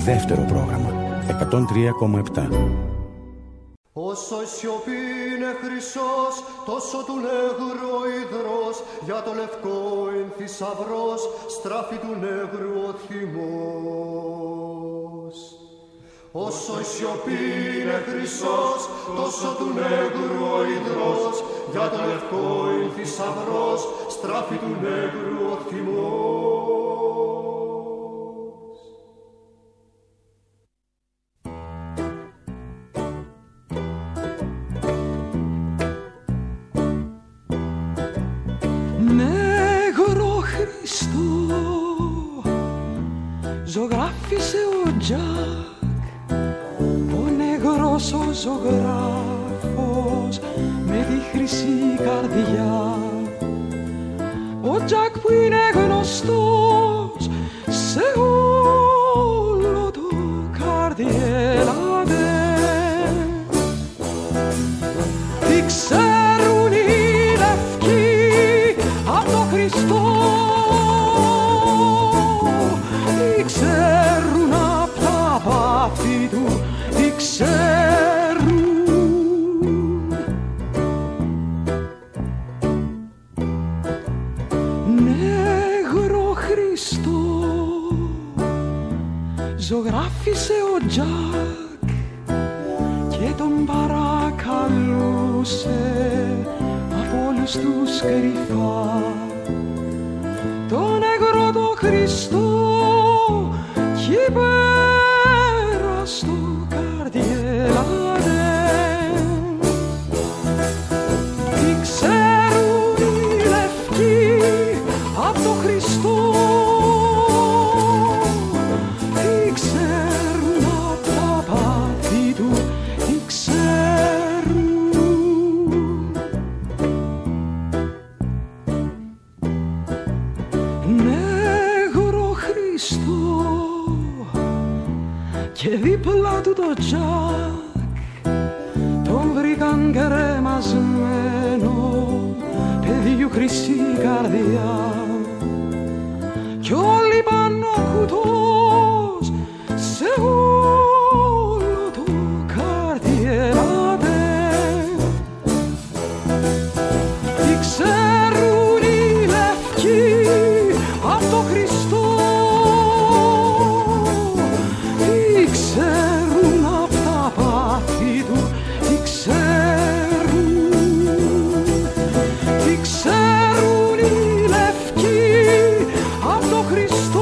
Δεύτερο πρόγραμμα 103,7. Όσο η σιωπή είναι χρυσός, τόσο του νεύρου ο υδρός, για το λευκό εν θησαυρός, στράφη του νεύρου ο θυμός. Όσο η σιωπή είναι χρυσός, τόσο του νεύρου ο υδρός, για το λευκό εν θησαυρός, στράφη του νεύρου ο θυμός. Ζωγράφισε ο Τζακ, ο νεγρός ο ζωγράφος με τη χρυσή καρδιά. Ο Τζακ που είναι γνωστός σε όλο το καρδιέλαδε. Τι ξέρουν οι λευκοί απ' το Χριστό, ξέρουν απ' τα πάθη του, τι ξέρουν. Νέγρο Χριστό ζωγράφισε ο Τζακ και τον παρακαλούσε από όλους τους κρυφά. Τον νέγρο το Χριστό κι πέρα στο καρδιέλαδε. Τι ξέρουν οι λευκοί απ' το Χριστό, τι ξέρουν απ' τα πάθη του, τι ξέρουν. Νέγρο Χριστό και δίπλα του το Τζακ τον βρήκαν κρεμασμένο, παιδιού χρυσή καρδιά. Κι όλοι πάνω κουτός σε όλο το καρδιέλαδε. Τι ξέρουν οι λευκοί απ' το Χριστό, ξέρουν απ' τα πάθη του, τι ξέρουν. Τι ξέρουν οι λευκοί απ' το Χριστό.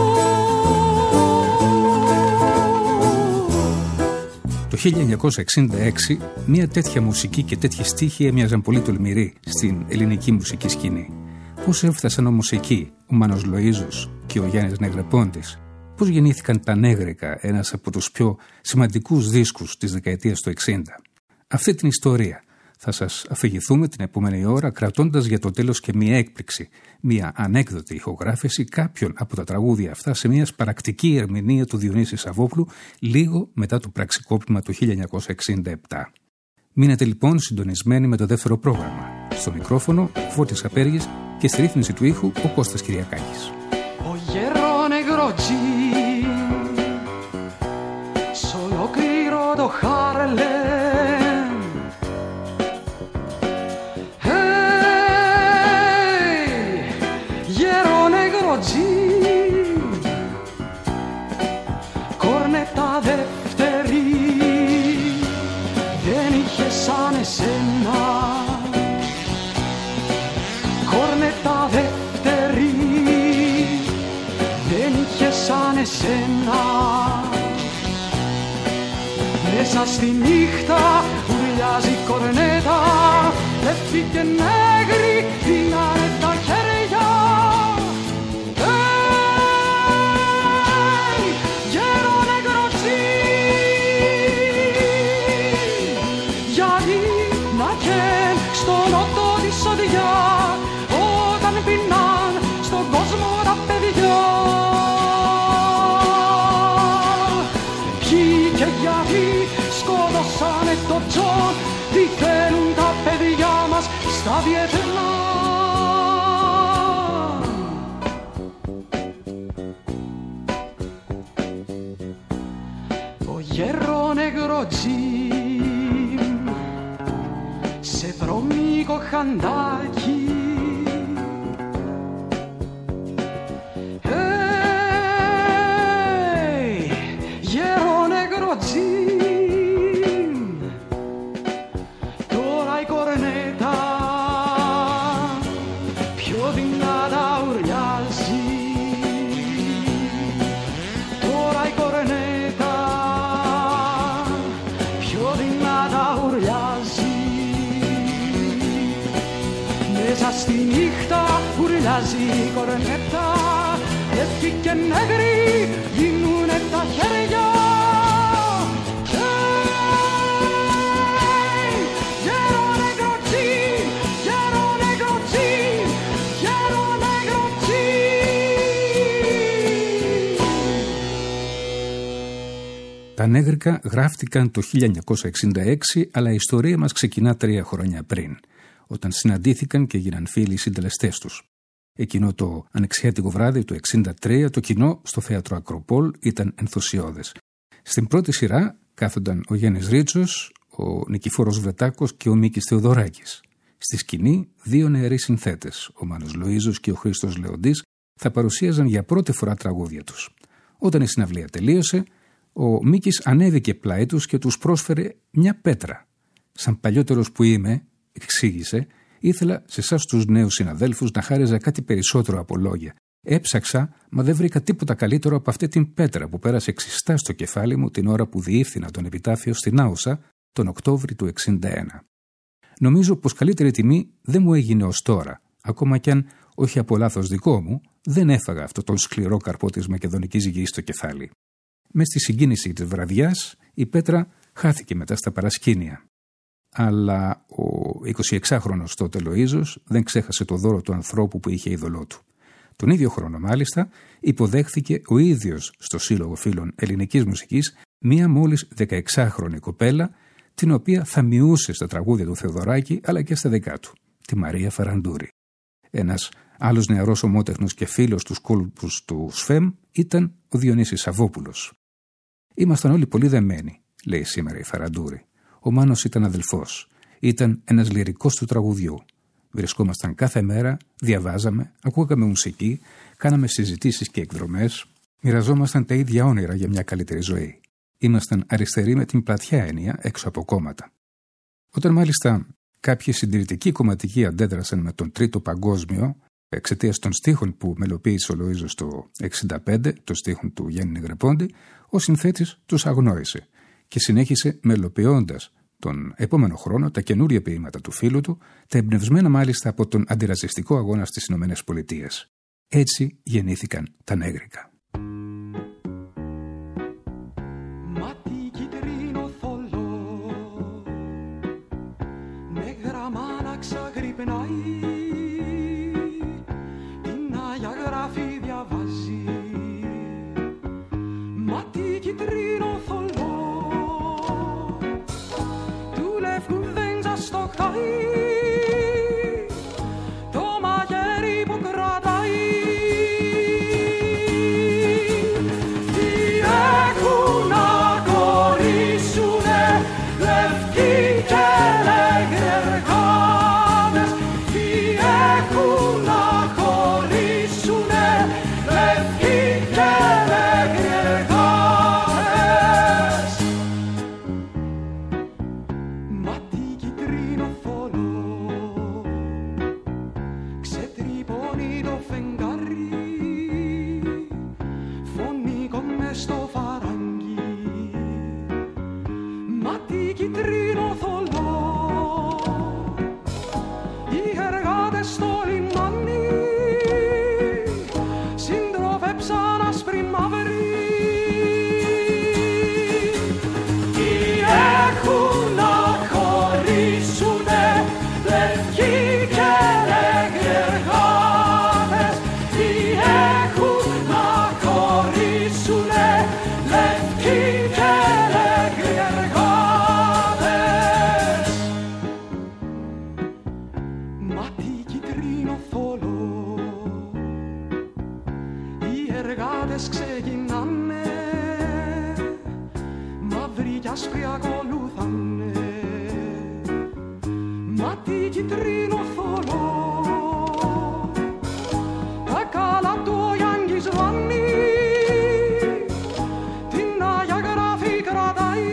Το 1966 μια τέτοια μουσική και τέτοιοι στίχοι έμοιαζαν πολύ τολμηροί στην ελληνική μουσική σκηνή. Πώς έφτασαν όμως εκεί ο Μάνος Λοΐζος και ο Γιάννης Νεγρεπόντης? Πώς γεννήθηκαν τα Νέγρικα, ένας από τους πιο σημαντικούς δίσκους της δεκαετίας του 60. Αυτή την ιστορία θα σας αφηγηθούμε την επόμενη ώρα, κρατώντας για το τέλος και μια έκπληξη, μια ανέκδοτη ηχογράφηση κάποιων από τα τραγούδια αυτά σε μια σπαρακτική ερμηνεία του Διονύση Σαββόπουλου λίγο μετά το πραξικόπημα του 1967. Μείνετε λοιπόν συντονισμένοι με το δεύτερο πρόγραμμα. Στο μικρόφωνο Φώτης Απέργης και στη ρύθμιση του ήχου ο Κώστας Κυριακάκης. S'olocchiro do Harlem. Hey, γέρο νεγρό τζιν, κορνέτα δεύτερη, δεν είχε σαν εσένα. Κορνέτα δεύτερη, δεν είχε σαν εσένα. Μέσα στη νύχτα ουρλιάζει η κορνέτα, λευκοί και νέγροι δίνανε τα χέρια. Γέρο νεγρό τζιν, γιατί να καίν στο νότο τη σοδιά, όταν πεινάν στον κόσμο τα παιδιά. Και γιατί σκότωσανε το Τζον, τι θέλουν τα παιδιά μας στα Βιετνάμ. νεκρό τζιμ σε βρωμίκο χαντάκι. Γέρο νεκρό τζιμ, τώρα η κορνέτα πιο δυνατά ουρλιάζει. Τώρα η κορνέτα πιο δυνατά ουρλιάζει. Μέσα στη νύχτα ουρλιάζει η κορνέτα, λευκή και νεγρή γίνουνε τα χέρια. Τα νέγρικα γράφτηκαν το 1966, αλλά η ιστορία μας ξεκινά 3 χρόνια πριν, όταν συναντήθηκαν και γίναν φίλοι οι συντελεστές τους. Εκείνο το ανεξιάτικο βράδυ του 1963 το κοινό στο θέατρο Ακροπόλ ήταν ενθουσιώδες. Στην πρώτη σειρά κάθονταν ο Γιάννης Ρίτσος, ο Νικηφόρος Βρετάκος και ο Μίκης Θεοδωράκης. Στη σκηνή 2 νεαροί συνθέτες, ο Μάνος Λοΐζος και ο Χρήστος Λεοντής, θα παρουσίαζαν για πρώτη φορά τραγούδια τους. Όταν η συναυλία τελείωσε, ο Μίκης ανέβηκε πλάι τους και τους πρόσφερε μια πέτρα. «Σαν παλιότερος που είμαι», εξήγησε, «ήθελα σε εσάς τους νέους συναδέλφους να χάριζα κάτι περισσότερο από λόγια. Έψαξα, μα δεν βρήκα τίποτα καλύτερο από αυτή την πέτρα που πέρασε ξιστά στο κεφάλι μου την ώρα που διεύθυνα τον επιτάφιο στην Άουσα τον Οκτώβρη του 1961. Νομίζω πως καλύτερη τιμή δεν μου έγινε ως τώρα, ακόμα κι αν, όχι από λάθος δικό μου, δεν έφαγα αυτό τον σκληρό καρπό της μακεδονικής γης στο κεφάλι». Μες στη συγκίνηση της βραδιάς, η πέτρα χάθηκε μετά στα παρασκήνια. Αλλά ο 26χρονος τότε Λοΐζος δεν ξέχασε το δώρο του ανθρώπου που είχε είδωλό του. Τον ίδιο χρόνο μάλιστα υποδέχθηκε ο ίδιος στο Σύλλογο Φίλων Ελληνικής Μουσικής μία μόλις 16χρονη κοπέλα, την οποία θα μειούσε στα τραγούδια του Θεοδωράκη αλλά και στα δικά του, τη Μαρία Φαραντούρη. Ένας άλλος νεαρός ομότεχνος και φίλος τους κόλπους του ΣΦΕΜ ήταν ο Διονύσης Σαββόπουλος. «Ήμασταν όλοι πολύ δεμένοι», λέει σήμερα η Φαραντούρη. «Ο Μάνος ήταν αδελφός. Ήταν ένας λυρικός του τραγουδιού. Βρισκόμασταν κάθε μέρα, διαβάζαμε, ακούγαμε μουσική, κάναμε συζητήσεις και εκδρομές, μοιραζόμασταν τα ίδια όνειρα για μια καλύτερη ζωή. Ήμασταν αριστεροί με την πλατιά έννοια έξω από κόμματα». Όταν μάλιστα κάποιοι συντηρητικοί κομματικοί αντέδρασαν με τον Τρίτο Παγκόσμιο, εξαιτίας των στίχων που μελοποίησε ο Λοΐζος το 1965, των στίχων του Γιάννη Νεγρεπόντη, ο συνθέτης τους αγνόησε και συνέχισε μελοποιώντας τον επόμενο χρόνο τα καινούρια ποίηματα του φίλου του, τα εμπνευσμένα μάλιστα από τον αντιρατσιστικό αγώνα στις ΗΠΑ. Έτσι γεννήθηκαν τα νέγρικα. εργάτες ξεκινάνε, μαύροι κι άσπροι ακολούθανε, μα τι κυτρίνο θολό, τα καλά του Γιάννη Σβάνη, την Άγια Γραφή κρατάει.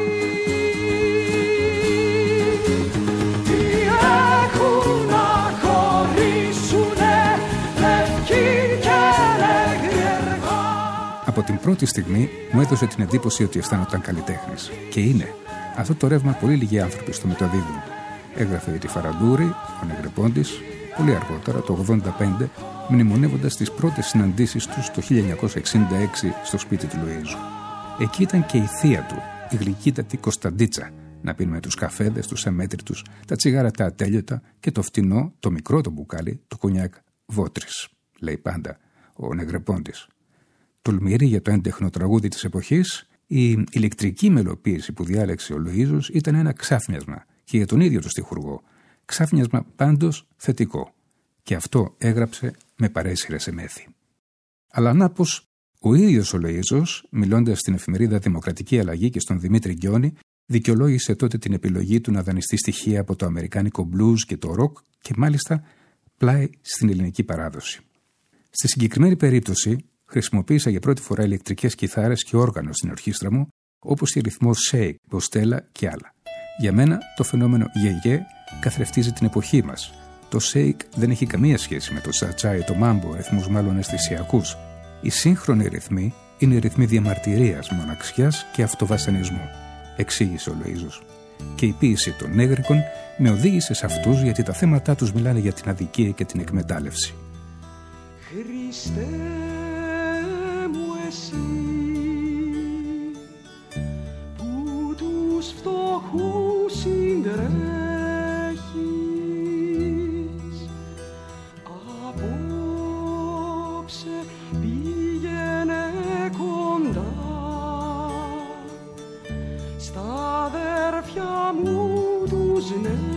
Τι έχουν να χωρίσουνε λευκοί και ρεγριεργά. Από την πρώτη στιγμή μου έδωσε την εντύπωση ότι αισθάνονταν καλλιτέχνης. Και είναι. Αυτό το ρεύμα πολύ λίγοι άνθρωποι στο μεταδίδουν. Έγραφε για τη Φαραντούρη, ο Νεγρεπόντης, πολύ αργότερα, το 1985, μνημονεύοντας τις πρώτες συναντήσεις τους το 1966 στο σπίτι του Λοΐζου. Εκεί ήταν και η θεία του, η γλυκύτατη Κωνσταντίτσα, να πίνουμε τους καφέδες, τους αμέτρητους, τα τσιγάρα τα ατέλειωτα και το φτηνό, το μικρό το μπουκάλι, το κονιάκ Βότρης, λέει πάντα ο Νεγρεπόντης. Τολμηρή για το έντεχνο τραγούδι της εποχής, η ηλεκτρική μελοποίηση που διάλεξε ο Λοΐζος ήταν ένα ξάφνιασμα και για τον ίδιο το στιχουργό. Ξάφνιασμα πάντως θετικό. Και αυτό έγραψε με παρέσιρες εμέθη. Αλλά να πως ο ίδιος ο Λοΐζος, μιλώντας στην εφημερίδα Δημοκρατική Αλλαγή και στον Δημήτρη Γκιόνη, δικαιολόγησε τότε την επιλογή του να δανειστεί στοιχεία από το αμερικάνικο blues και το rock και μάλιστα πλάι στην ελληνική παράδοση. Στη συγκεκριμένη περίπτωση, χρησιμοποίησα για πρώτη φορά ηλεκτρικές κιθάρες και όργανο στην ορχήστρα μου, όπως η ρυθμός Shake, Μποστέλα και άλλα. Για μένα το φαινόμενο γεγέ καθρεφτίζει την εποχή μας. Το Shake δεν έχει καμία σχέση με το τσατσά ή το μάμπο, ρυθμούς μάλλον αισθησιακούς. Οι σύγχρονοι ρυθμοί είναι ρυθμοί διαμαρτυρίας, μοναξιάς και αυτοβασανισμού, εξήγησε ο Λοΐζος. Και η ποίηση των νέγρικων με οδήγησε σε αυτούς γιατί τα θέματά τους μιλάνε για την αδικία και την εκμετάλλευση. Χριστέ μου εσύ που τους φτωχούς συντρέχεις, απόψε πήγαινε κοντά στα αδέρφια μου τους νέους.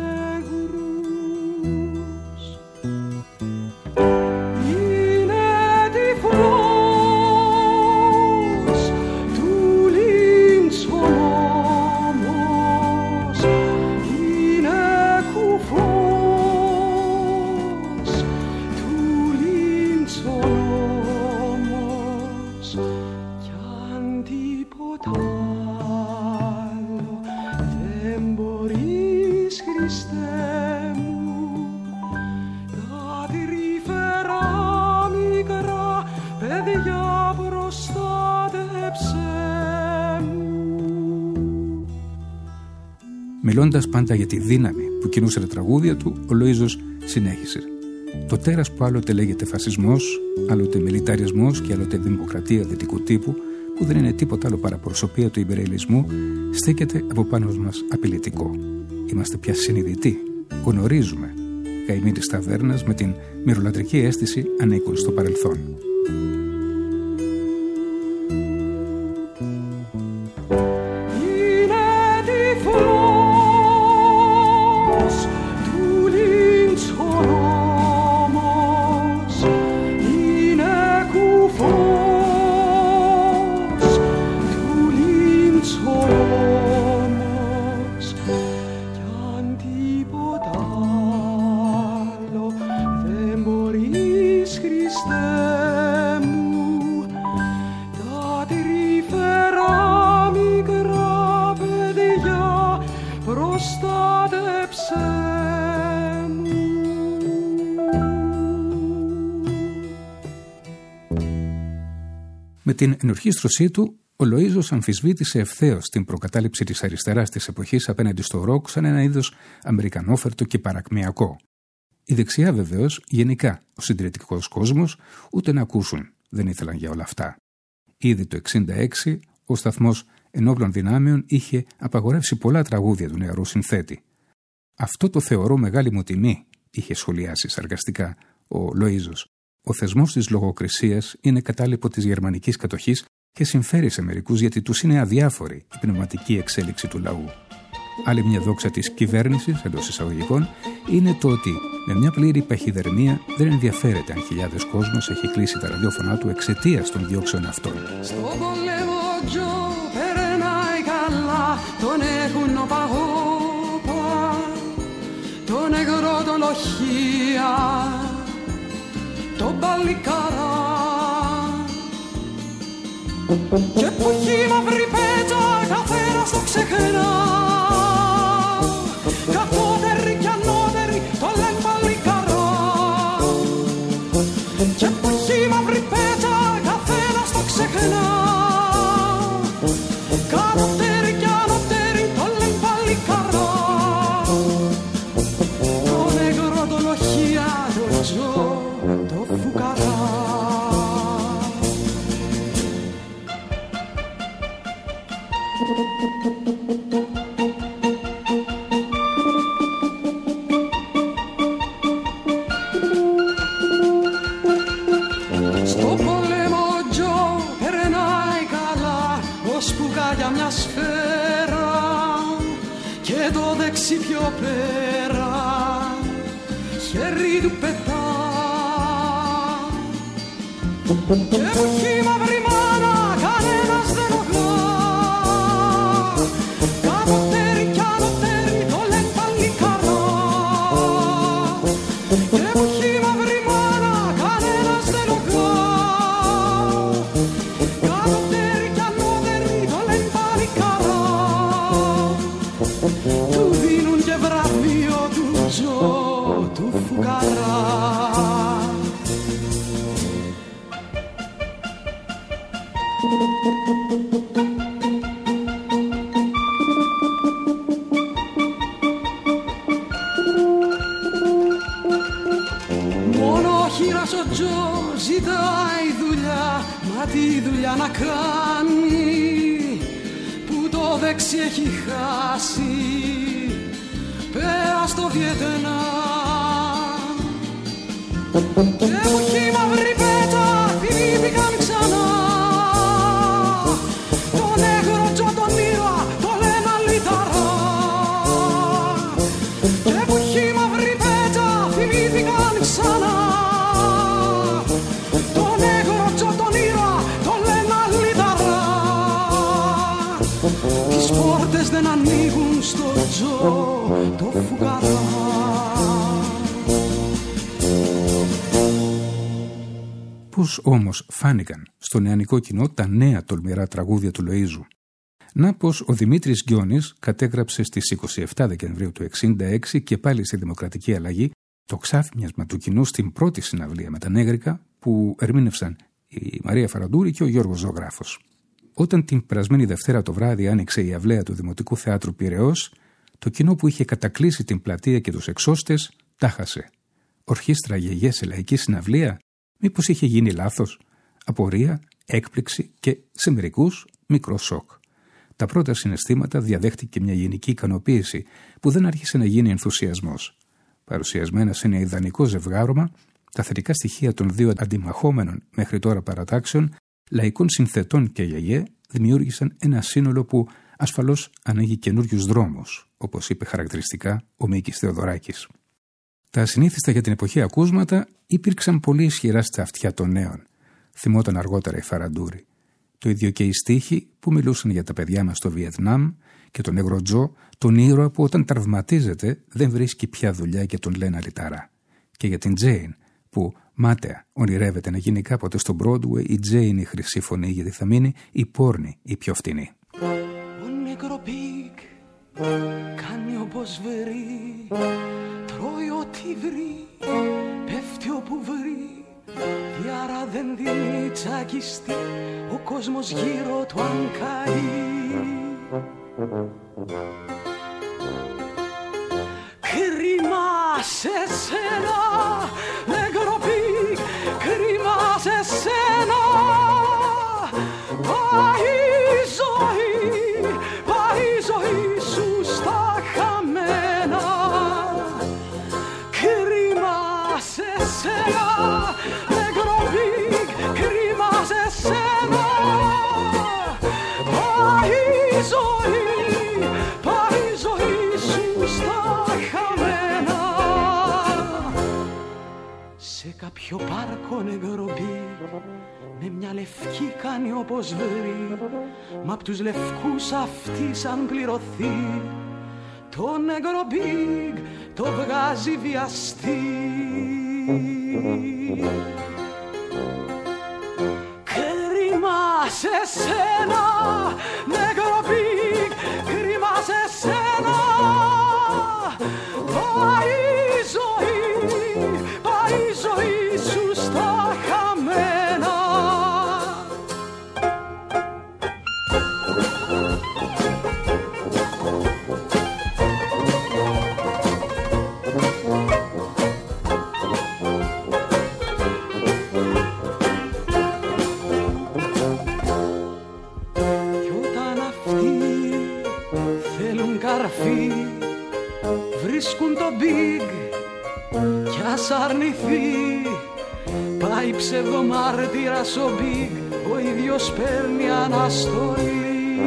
Μιλώντας πάντα για τη δύναμη που κινούσε τα τραγούδια του, ο Λοΐζος συνέχισε. Το τέρας που άλλοτε λέγεται φασισμός, άλλοτε μιλιταρισμός και άλλοτε δημοκρατία δυτικού τύπου, που δεν είναι τίποτα άλλο παρά προσωπία του ιμπεριαλισμού, στέκεται από πάνω μας απειλητικό. Είμαστε πια συνειδητοί, γνωρίζουμε. Καημοί της ταβέρνας με την μυρολατρική αίσθηση ανήκουν στο παρελθόν. Με την ενορχήστρωσή του, ο Λοΐζος αμφισβήτησε ευθέως την προκατάληψη της αριστεράς της εποχής απέναντι στο ροκ σαν ένα είδος αμερικανόφερτο και παρακμιακό. Η δεξιά βεβαίως, γενικά ο συντηρητικός κόσμος, ούτε να ακούσουν δεν ήθελαν για όλα αυτά. Ήδη το 1966 ο σταθμός ενόπλων δυνάμεων είχε απαγορεύσει πολλά τραγούδια του νεαρού συνθέτη. «Αυτό το θεωρώ μεγάλη μου τιμή», είχε σχολιάσει σαρκαστικά ο Λοΐζος. «Ο θεσμός της λογοκρισίας είναι κατάλοιπο της γερμανικής κατοχής και συμφέρει σε μερικούς γιατί τους είναι αδιάφορη η πνευματική εξέλιξη του λαού». Άλλη μια δόξα της κυβέρνησης, εντός εισαγωγικών, είναι το ότι με μια πλήρη παχυδερμία δεν ενδιαφέρεται αν χιλιάδες κόσμος έχει κλείσει τα ραδιόφωνά του εξαιτίας των διώξεων αυτών. Στο πολέμο Τζο περνάει καλά, τον έχουν οπαγόπα, τον νεγρό τον λοχεία, τον παλικαρά. Και που έχει μαύρη πέτσα καθένας το ξεχνά, κατώτεροι κι ανώτεροι το λένε παλικαρά. Και που έχει μαύρη πέτσα καθένας το ξεχνά, κατώτεροι κι ανώτεροι το λένε παλικαρά. Το νεγρό το λοχεία, το τζο, το φουκαρά. Στο πόλεμο ο Τζο περνάει καλά, ώσπου κάγια μια σφαίρα και το δεξί πιο πέρα χέρι του πετά. Και όχι μαύρη μάνα κανένας δεν οδά, κατωτέρι κι ανωτέρι το λένε παλικαρά. Και όχι μαύρη μάνα κανένας δεν οδά, κατωτέρι κι ανώτερι το λένε παλικαρά. Του δίνουν και βραβείο του Τζο του φουκαρά. Μόνο χείρας ο Τζο ζητάει δουλειά, μα τη δουλειά να κάνει που το δεξί έχει χάσει πέρα στο Βιετνάμ. Και που έχει μαύρη πέτσα θυμήθηκαν ξανά, τον νέγρο Τζο τον ήρωα το λένε αλυταρά. Και που έχει μαύρη πέτσα θυμήθηκαν ξανά, τον νέγρο Τζο τον ήρωα το λένε αλυταρά. Τις πόρτες δεν ανοίγουν στο Τζο το φουκαρά. Πώς όμως φάνηκαν στο νεανικό κοινό τα νέα τολμηρά τραγούδια του Λοΐζου. Να πως ο Δημήτρης Γκιόνης κατέγραψε στις 27 Δεκεμβρίου του 1966 και πάλι στη Δημοκρατική Αλλαγή το ξάφνιασμα του κοινού στην πρώτη συναυλία με τα νέγρικα που ερμήνευσαν η Μαρία Φαραντούρη και ο Γιώργος Ζωγράφος. Όταν την περασμένη Δευτέρα το βράδυ άνοιξε η αυλαία του Δημοτικού Θεάτρου Πειραιώς, το κοινό που είχε κατακλείσει την πλατεία και τους εξώστες τα χάσε. Ορχήστρα γιαγιέ σε λαϊκή συναυλία, μήπως είχε γίνει λάθος? Απορία, έκπληξη και σε μερικούς μικρό σοκ. Τα πρώτα συναισθήματα διαδέχτηκε μια γενική ικανοποίηση που δεν άρχισε να γίνει ενθουσιασμός. Παρουσιασμένα σε ένα ιδανικό ζευγάρωμα, τα θετικά στοιχεία των δύο αντιμαχόμενων μέχρι τώρα παρατάξεων, λαϊκών συνθετών και γιαγιέ, δημιούργησαν ένα σύνολο που ασφαλώς ανοίγει καινούριους δρόμους, όπως είπε χαρακτηριστικά ο Μίκης Θεοδωράκης. Τα ασυνήθιστα για την εποχή ακούσματα υπήρξαν πολύ ισχυρά στα αυτιά των νέων, θυμόταν αργότερα η Φαραντούρη. Το ίδιο και οι στίχοι που μιλούσαν για τα παιδιά μας στο Βιετνάμ και τον νέγρο Τζο, τον ήρωα που όταν τραυματίζεται δεν βρίσκει πια δουλειά και τον λένε αλυταρά. Και για την Τζέιν που μάταια ονειρεύεται να γίνει κάποτε στο Broadway η Τζέιν η χρυσή φωνή, γιατί θα μείνει η πόρνη η πιο φτηνή. Ο νέγρο Πικ κάνει όπως βρει, τρώει ό,τι βρει, πέφτει όπου βρει. Διάρα δεν δίνει τσακιστή, ο κόσμος γύρω του αν καεί. Κρίμα σε σένα, νέγρο Πικ, κρίμα σε σένα. Πάει η ζωή σου στα χαμένα. Κρίμα σε σένα, νέγρο Πικ, κρίμα σε σένα. Πάει η ζωή σου στα χαμένα. Σε κάποιο πάρκο, νέγρο Πικ, μια λευκή κάνει όπως βρει, μα απ' τους λευκούς αυτή σαν πληρωθεί, το νεγρό μπιγκ το βγάζει βιαστή. Κρίμα σε σένα, νεγρό μπιγκ, κρίμα σε σένα. Πάει η ζωή σου στα χαμένα. Κι όταν αυτοί θέλουν καρφί, βρίσκουν το big κι ας αρνηθεί, πάει ψευδομάρτυρας ο big, ο ίδιος παίρνει αναστολή.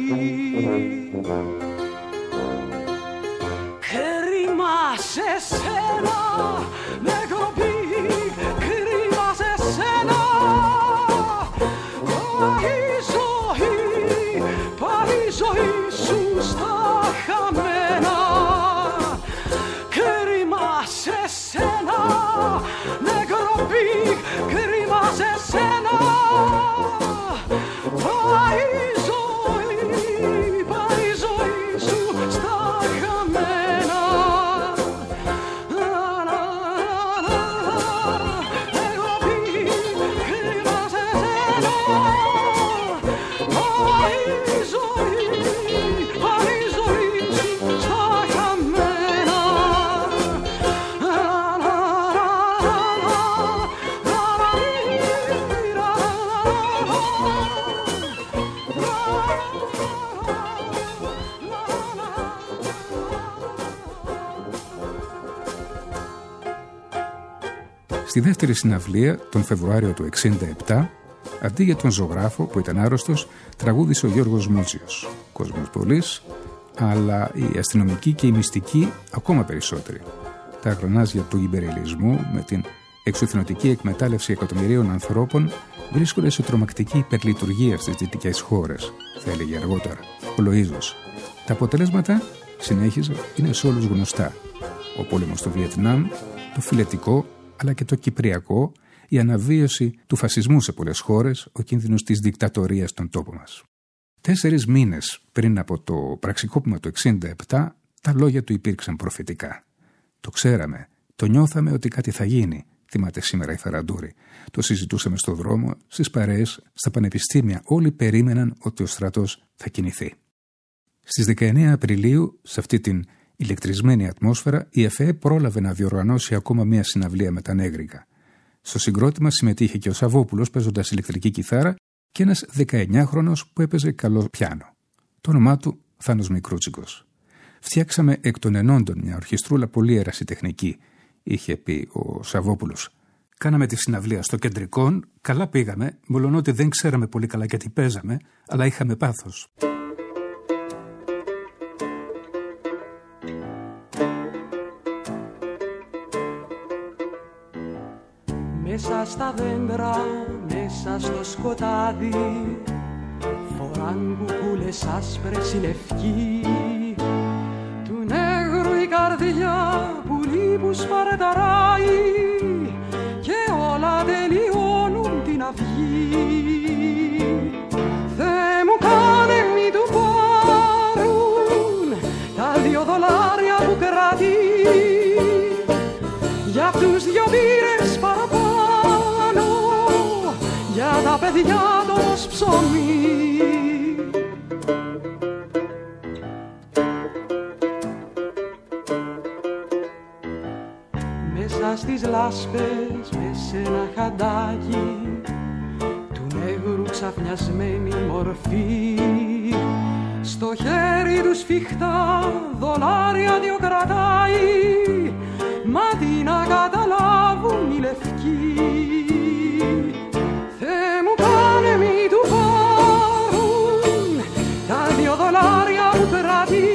Κρίμα σε σένα, νεκρό big, κρίμα σε σένα. Πάει η ζωή σου στα χαμένα. Κρίμα σε σένα, νεκρό big, κρίμα σε σένα. Πάει η ζωή σου στα χαμένα. Νεκρό big, κρίμα σε σένα. Πάει η ζωή σου στα χαμένα. Στη δεύτερη συναυλία, τον Φεβρουάριο του 1967, αντί για τον ζωγράφο που ήταν άρρωστος, τραγούδισε ο Γιώργος Μούτσιος. Κόσμος πολλής, αλλά οι αστυνομικοί και οι μυστικοί ακόμα περισσότεροι. Τα αγρονάζια του ιμπεριαλισμού με την εξουθενωτική εκμετάλλευση εκατομμυρίων ανθρώπων βρίσκονται σε τρομακτική υπερλειτουργία στις δυτικές χώρες, θα έλεγε αργότερα ο Λοΐζος. Τα αποτελέσματα, συνέχιζε, είναι σε όλους γνωστά. Ο πόλεμος στο Βιετνάμ, το φιλετικό αλλά και το κυπριακό, η αναβίωση του φασισμού σε πολλές χώρες, ο κίνδυνος της δικτατορίας στον τόπο μας. 4 μήνες πριν από το πραξικόπημα του 1967, τα λόγια του υπήρξαν προφητικά. Το ξέραμε, το νιώθαμε ότι κάτι θα γίνει, θυμάται σήμερα η Θαραντούρη. Το συζητούσαμε στο δρόμο, στις παρέες, στα πανεπιστήμια. Όλοι περίμεναν ότι ο στρατός θα κινηθεί. Στις 19 Απριλίου, σε αυτή την ηλεκτρισμένη ατμόσφαιρα, η ΕΦΕ πρόλαβε να διοργανώσει ακόμα μία συναυλία με τα νέγρικα. Στο συγκρότημα συμμετείχε και ο Σαββόπουλος παίζοντας ηλεκτρική κιθάρα και ένας 19χρονος που έπαιζε καλό πιάνο. Το όνομά του Θάνος Μικρούτσικος. Φτιάξαμε εκ των ενόντων μια ορχιστρούλα πολύ ερασιτεχνική, είχε πει ο Σαββόπουλος. Κάναμε τη συναυλία στο Κεντρικόν, καλά πήγαμε, μολονότι δεν ξέραμε πολύ καλά γιατί παίζαμε, αλλά είχαμε πάθος. Μέσα στα δέντρα, μέσα στο σκοτάδι, φοράν κουκούλες άσπρες ή λευκοί. Του νέγρου η καρδιά πουλί που σπαρταράει και όλα τελειώνουν την αυγή. Θεέ μου κάνε μη του πάρουν τα $2 που κρατεί, για αυτούς 2 μπύρες παραπάνω, για τα παιδιά το ως ψωμί. Μέσα στις λάσπες, μες σε ένα χαντάκι, του νεύρου ξαφνιασμένη μορφή, στο χέρι του σφιχτά $2 κρατάει, μα τι να καταλάβουν οι λευκοί. Θεέ μου κάνε μη του πάρουν τα $2 που κρατεί,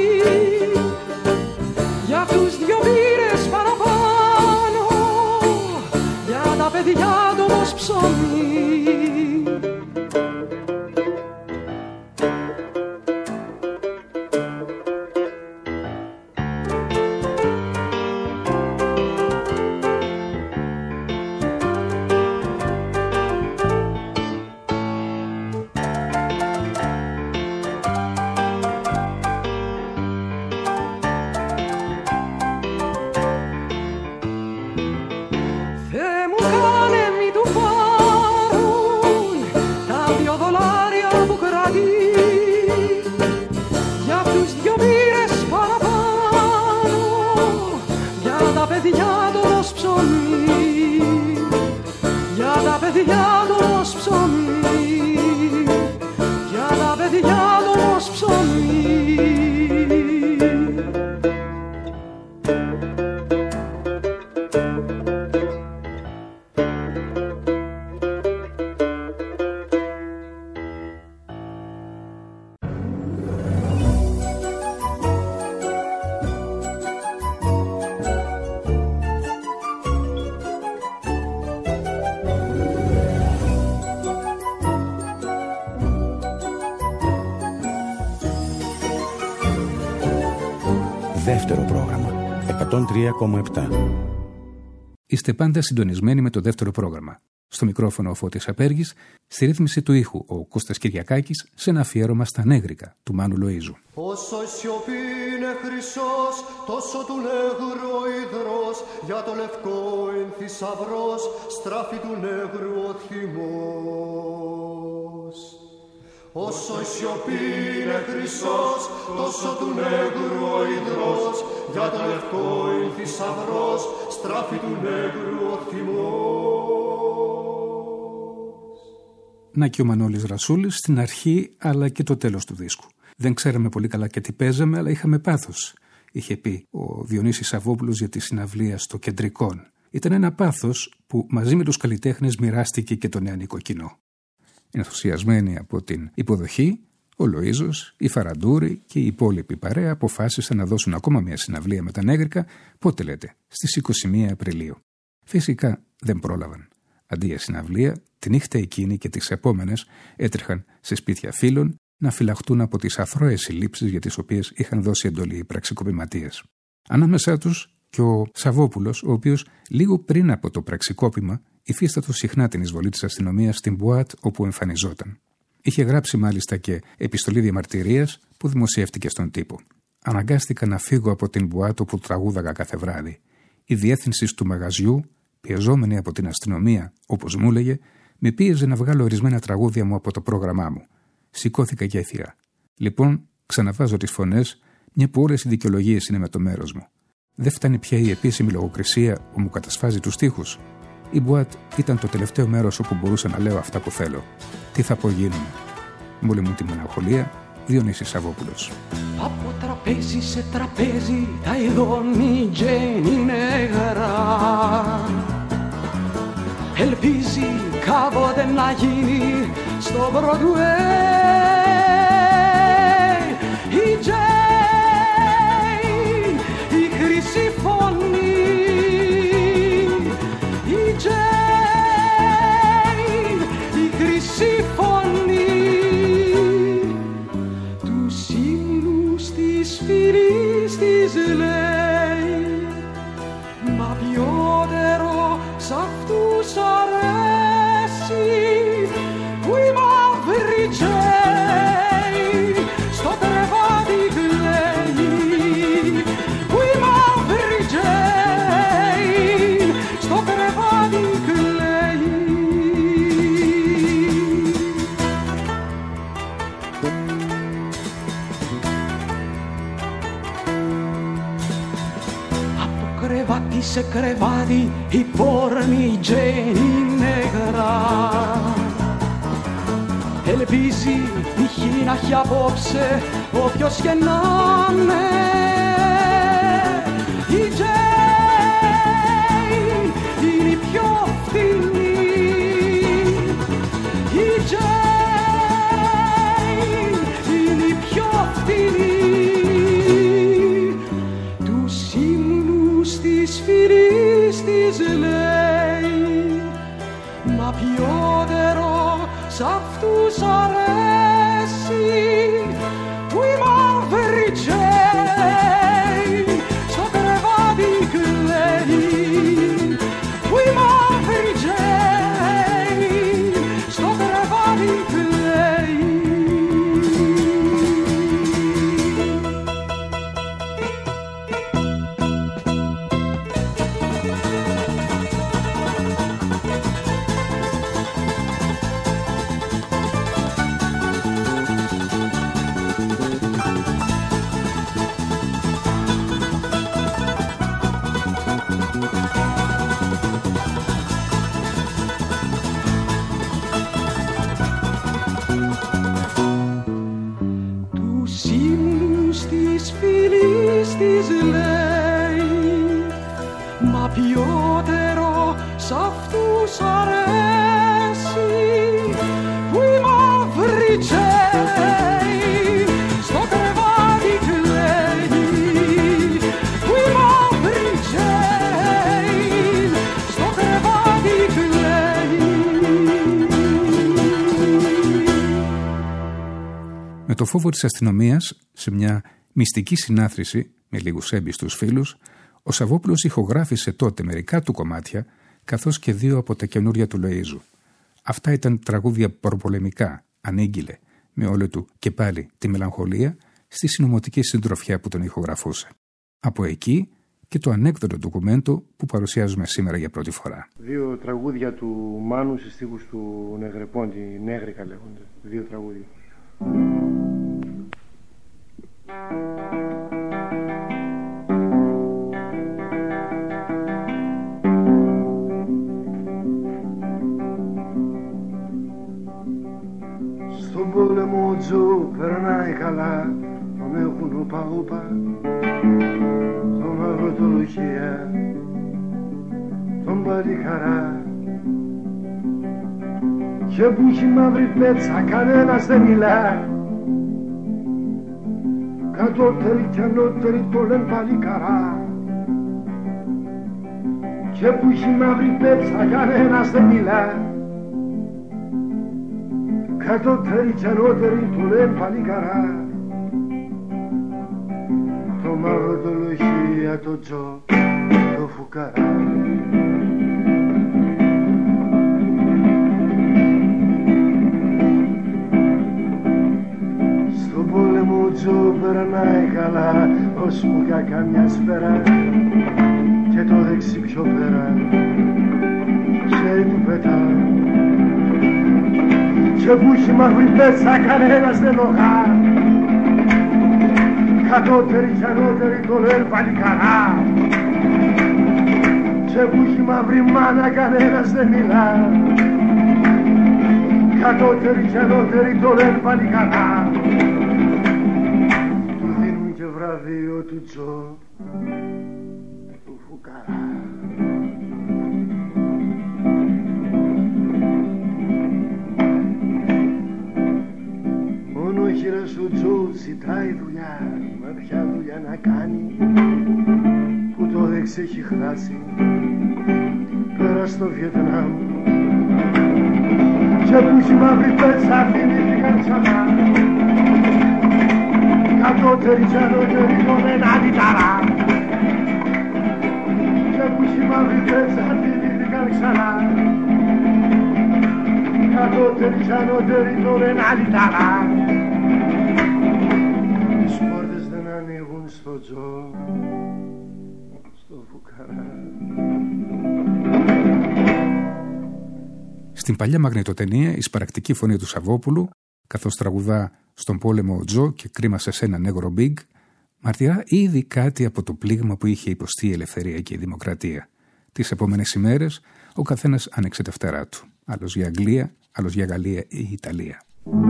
για αυτούς 2 μπύρες παραπάνω, για τα παιδιά του ως ψωμί. Δεύτερο πρόγραμμα. 103,7. Είστε πάντα συντονισμένοι με το δεύτερο πρόγραμμα. Στο μικρόφωνο ο Φώτης Απέργης, στη ρύθμιση του ήχου ο Κώστας Κυριακάκης, σε ένα αφιέρωμα στα νέγρικα του Μάνου Λοΐζου. Όσο η σιωπή είναι χρυσός, τόσο του νέγρου ο υδρός, για το λευκό εν θησαυρός, στράφη του νέγρου ο θυμός. Όσο η σιωπή είναι χρυσός, τόσο του νέγρου ο υδρός, για το λευκό εν θησαυρός, στράφη του νέγρου ο θυμός. Να και ο Μανώλης Ρασούλης στην αρχή αλλά και το τέλος του δίσκου. Δεν ξέραμε πολύ καλά και τι παίζαμε, αλλά είχαμε πάθος, είχε πει ο Διονύσης Σαββόπουλος για τη συναυλία στο Κεντρικόν. Ήταν ένα πάθος που μαζί με τους καλλιτέχνες μοιράστηκε και το νεανικό κοινό. Ενθουσιασμένοι από την υποδοχή, ο Λοΐζος, η Φαραντούρη και οι υπόλοιποι παρέα αποφάσισαν να δώσουν ακόμα μια συναυλία με τα νέγρικα, πότε λέτε, στις 21 Απριλίου. Φυσικά δεν πρόλαβαν. Αντί για συναυλία, τη νύχτα εκείνη και τις επόμενες έτρεχαν σε σπίτια φίλων να φυλαχτούν από τις αθρώες συλλήψεις για τις οποίες είχαν δώσει εντολή οι πραξικοπηματίες. Ανάμεσά τους και ο Σαββόπουλος, ο οποίος λίγο πριν από το πραξικόπημα υφίστατο συχνά την εισβολή της αστυνομίας στην μπουάτ όπου εμφανιζόταν. Είχε γράψει μάλιστα και επιστολή διαμαρτυρίας που δημοσιεύτηκε στον τύπο. Αναγκάστηκα να φύγω από την μπουάτ όπου τραγούδαγα κάθε βράδυ. Η διεύθυνση του μαγαζιού, πιεζόμενη από την αστυνομία, όπως μου έλεγε, με πίεζε να βγάλω ορισμένα τραγούδια μου από το πρόγραμμά μου. Σηκώθηκα και έφυγα. Λοιπόν, ξαναβάζω τις φωνές, μια που όλες οι δικαιολογίες είναι με το μέρος μου. Δεν φτάνει πια η επίσημη λογοκρισία που μου κατασφάζει τους στίχους. Η μπουάτ ήταν το τελευταίο μέρος όπου μπορούσα να λέω αυτά που θέλω. Τι θα πω γίνουμε. Μόλι μου τη μελαγχολία, Διονύσης Σαββόπουλος. Από τραπέζι σε τραπέζι τα ειδώνει γέννη νεγρά. Ελπίζει κάποτε να γίνει στο Broadway. Η Jane, η χρυσή φωνή. Η Jane, η χρυσή φωνή τους ύμνους της φίλης της λέει. Μα ποιότερο σ' αυτούς αρέσει που η μαύρη Jane στο κρεβάτι κλαίει. Που η μαύρη Jane στο κρεβάτι κλαίει. Από κρεβάτι σε κρεβάτι η πόρνη Τζένι νεγρά. Ελπίζει τυχή να έχει απόψε όποιος και να είναι. Η Jane είναι η πιο φθηνή. Η Jane είναι η πιο φθηνή. Τους ύμνους της φίλης της λέει. Μα ποιότερο σ' αυτούς αρέσει που η μαύρη Jane στο κρεβάτι κλαίει. Που η μαύρη Jane στο κρεβάτι κλαίει. Ποιότερο σ' αυτούς αρέσει που η μαύρη Jane στο κρεβάτι κλαίει. Που η μαύρη Jane στο κρεβάτι κλαίει. Με το φόβο της αστυνομίας, σε μια μυστική συνάθρηση με λίγους έμπιστους φίλους, ο Σαββόπουλος ηχογράφησε τότε μερικά του κομμάτια, καθώς και 2 από τα καινούρια του Λοΐζου. Αυτά ήταν τραγούδια προπολεμικά, ανήγγειλε, με όλο του και πάλι τη μελαγχολία στη συνωμοτική συντροφιά που τον ηχογραφούσε. Από εκεί και το ανέκδοτο ντοκουμέντο που παρουσιάζουμε σήμερα για πρώτη φορά. 2 τραγούδια του Μάνου σε στίχους του Νεγρεπόντι, Νέγρικα λέγονται. 2 τραγούδια. Στον πόλεμο ο Τζο περνάει καλά, τον έχουν οπα-οπα, τον αγροτολογία, τον παλικαρά. Και που έχει μαύρη πέτσα κανένας δεν μιλά, κατώτεροι και ανώτεροι το λένε παλικαρά. Και που έχει μαύρη πέτσα κανένας δεν μιλά, κατώτεροι και ανώτεροι το λένε παλικαρά. Το μαυροτολογία, το Τζο, το φουκαρά. Στον πόλεμο ο Τζο περνάει καλά, ώσπου κακά μια σφαίρα και το δεξί πιο πέρα χέρι του πετά. Και που έχει μαύρη πέτσα κανένας δεν λογά, κατώτεροι και ανώτεροι το λένε παλικαρά. Και που έχει μαύρη μάνα κανένας δεν μιλά, κατώτεροι και ανώτεροι το λένε παλικαρά. Του δίνουν και βραβείο του Τζο, του φουκαρά. Μόνο ο χείρας ο Τζο ζητάει δουλειά, μα ποια δουλειά να κάνει που το δεξί έχει χάσει πέρα στο Βιετνάμ. Και που έχει μαύρη πέτσα θυμήθηκαν ξανά, κατώτεροι και ανώτεροι το λένε αντιταρά. Και που έχει μαύρη πέτσα θυμήθηκαν ξανά, κατώτεροι και ανώτεροι το λένε αντιταρά. Τις πόρτες δεν ανοίγουν στο Τζο, στο φουκαρά. Στην παλιά μαγνητοτενία η σπαρακτική φωνή του Σαββόπουλου, καθώς τραγουδά «Στον πόλεμο ο Τζο» και «Κρίμα σε σένα Νέγρο Μπιγκ», μαρτυρά ήδη κάτι από το πλήγμα που είχε υποστεί η ελευθερία και η δημοκρατία. Τις επόμενες ημέρες ο καθένας άνοιξε τα φτερά του. Άλλος για Αγγλία, άλλος για Γαλλία ή Ιταλία.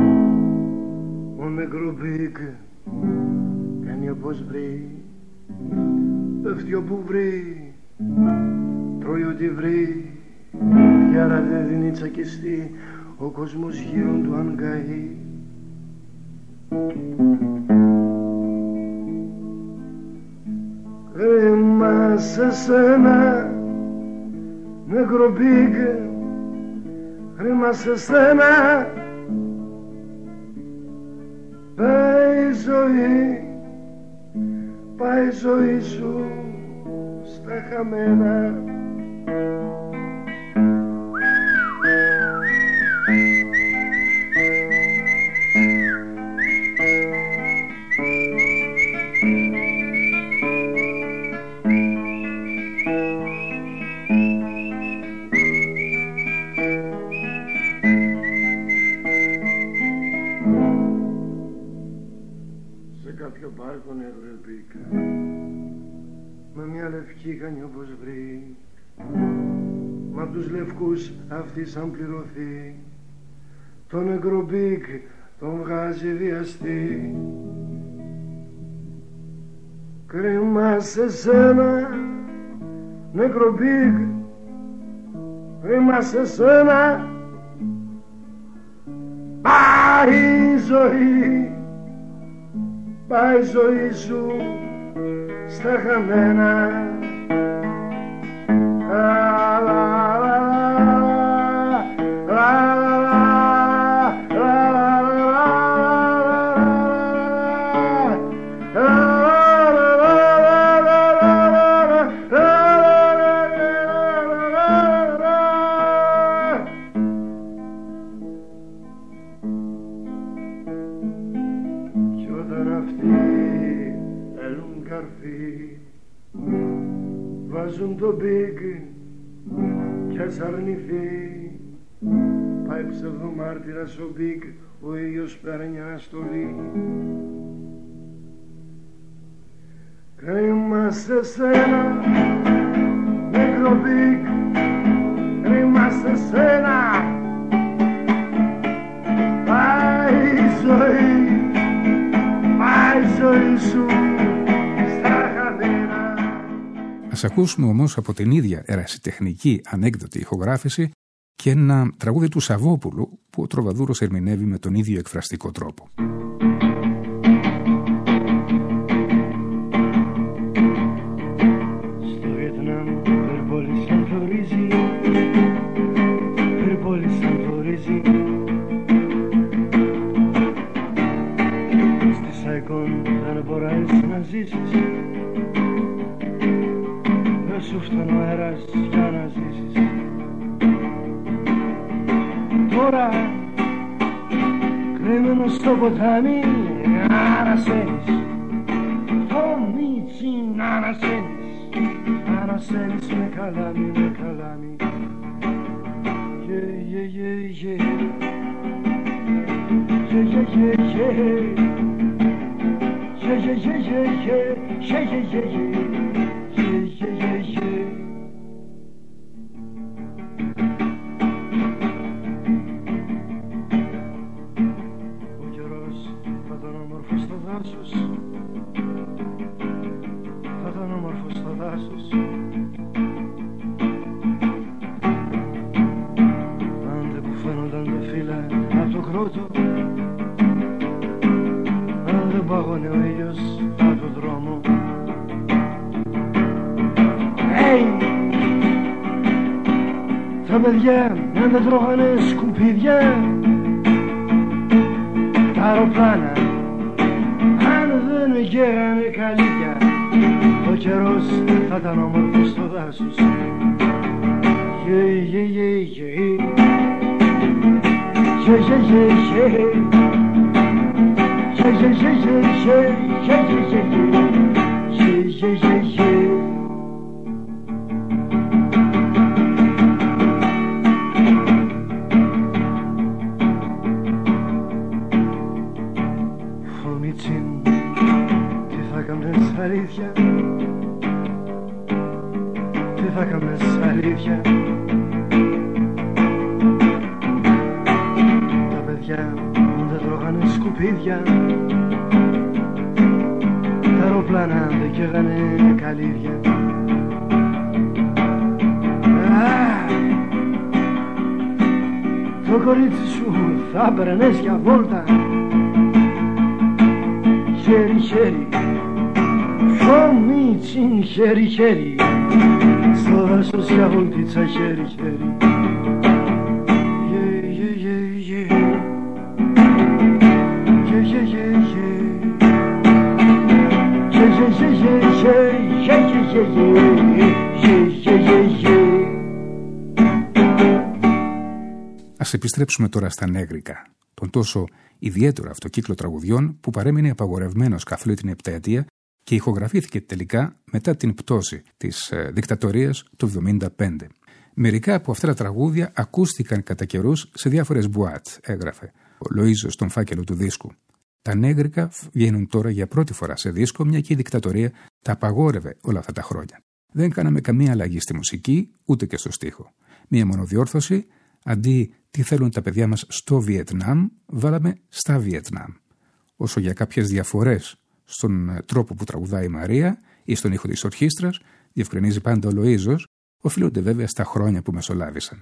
Ο Νέγρο Μπιγκ κάνει όπως βρει, πέφτει όπου βρει, τρώει ό,τι βρει, κι άρα δεν δίνει τσακιστή, ο κόσμος γύρω του αν καεί. Κρίμα σε σένα Νέγρο Μπιγκ, κρίμα σε σένα, πάει η ζωή, πάει η ζωή σου στα χαμένα. κάποιο πάρκο Νέγρο Μπιγκ, με μια λευκή κάνει όπως βρει, μα απ' τους λευκούς αυτή σαν πληρωθεί, το Νέγρο Μπιγκ τον βγάζει βιαστή. Κρίμα σε σένα Νέγρο Μπιγκ, κρίμα σε σένα, πάει η ζωή, πάει η ζωή σου στα χαμένα. έρθει. Βάζουν το μπιγκ κι ας αρνηθεί. Πάει ψευδομάρτυρας ο μπιγκ, ο ήλιος παίρνει αναστολή. Κρίμα σε σένα, μικρό μπιγκ, κρίμα σε σένα. Πάει η ζωή σου στα χαμένα. Ας ακούσουμε όμως από την ίδια ερασιτεχνική ανέκδοτη ηχογράφηση και ένα τραγούδι του Σαββόπουλου που ο Τροβαδούρος ερμηνεύει με τον ίδιο εκφραστικό τρόπο. Στο Βιετνάμ περπόλησαν το ρύζι, περπόλησαν το ρύζι. Στη Σαϊκόν δεν μπορείς να ζήσεις, δεν σου φτάνει ο αέρας για να ζήσεις. Τώρα κρέμμενος στο ποτάμι ανασένεις, το μίτσι ανασένεις, ανασένεις με καλάμι, με καλάμι. Yeah, yeah, yeah, yeah. Yeah, yeah, yeah, yeah. Yeah, yeah, yeah, yeah, yeah. Yeah, yeah, yeah, yeah. Yeah, yeah, yeah, yeah. Ο καιρός θα ήταν όμορφος στο δάσος, θα ήταν όμορφος στο δάσος. Άντε που φαίνονταν τα φύλλα απ' το κρότο, αν δεν πάγωνε ο ήλιος απ' το δρόμο. Hey! Τα παιδιά αν δεν τρώγανε σκουπίδια, τα αεροπλάνα αν δεν γέρανε καλύβια, ο καιρός θα ήταν όμορφος στο δάσος. Yeah, yeah, yeah, yeah. Yeah, yeah, yeah, yeah. Yeah, yeah, yeah, yeah, yeah. Yeah, yeah, yeah, yeah. Yeah, yeah, yeah, yeah. Φωμίτσιν, τι θα έκαμνες αλήθεια, τι θα έκαμνες αλήθεια. Τα παιδιά δεν τρώγανε σκουπίδια, τα αεροπλάνα δεν καίγανε καλύβια. Το κορίτσι σου θα περνές για βόλτα, χέρι χέρι, φωμίτσιν χέρι χέρι, στο δάσος για βολτίτσα χέρι χέρι. Yeah, yeah, yeah, yeah. Yeah, yeah, yeah, yeah. Yeah, yeah, yeah, yeah, yeah. Yeah, yeah, yeah, yeah. Yeah, yeah, yeah. Ας επιστρέψουμε τώρα στα νέγρικα, τον τόσο ιδιαίτερο αυτό κύκλο τραγουδιών που παρέμεινε απαγορευμένος καθ' όλη την επταετία και ηχογραφήθηκε τελικά μετά την πτώση της δικτατορίας του 1975. Μερικά από αυτά τα τραγούδια ακούστηκαν κατά καιρούς σε διάφορες μπουάτ, έγραφε ο Λοΐζος στον φάκελο του δίσκου. Τα νέγρικα βγαίνουν τώρα για πρώτη φορά σε δίσκο, μια και η δικτατορία τα απαγόρευε όλα αυτά τα χρόνια. Δεν κάναμε καμία αλλαγή στη μουσική, ούτε και στο στίχο. Μία μονοδιόρθωση, αντί τι θέλουν τα παιδιά μας στο Βιετνάμ, βάλαμε στα Βιετνάμ. Όσο για κάποιες διαφορές στον τρόπο που τραγουδάει η Μαρία ή στον ήχο της ορχήστρας, διευκρινίζει πάντα ο Λοΐζος, οφείλονται βέβαια στα χρόνια που μεσολάβησαν.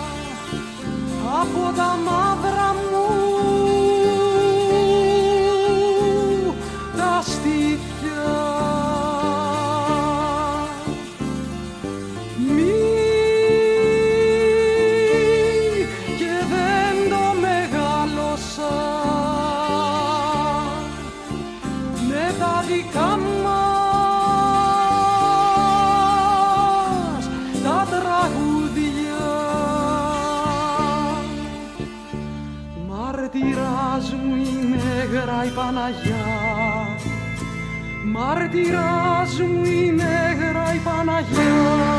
Από τα μαύρα μου νέγρα η Παναγιά, μάρτυρας μου η νέγρα η Παναγιά.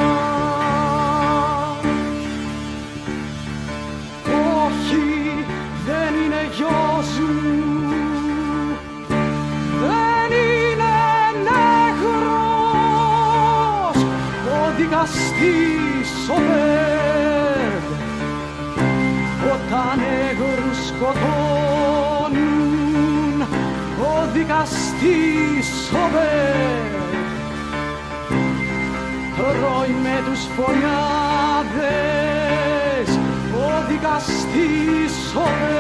Όχι, δεν είναι γιος μου, δεν είναι νέγρος ο δικαστής ο Μπέγκ. Όταν νέγρους σκοτώνουν ο δικαστής ο Μπέγκ τρώει με τους φωνιάδες ο δικαστής ο